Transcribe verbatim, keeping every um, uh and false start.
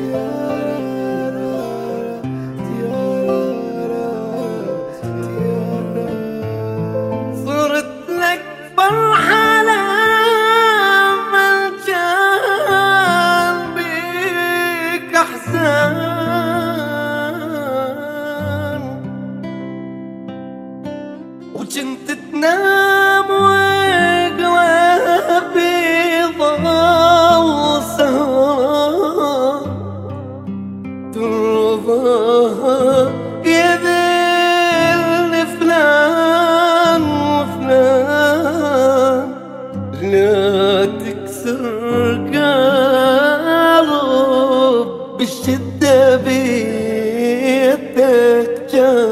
صرت لك فرحة لما كان بيك أحزان، وجنت تنام وقلبي ضل سهران ترضى يذل فلان وفلان، لا تكسر قلب بالشدة بيدك جان.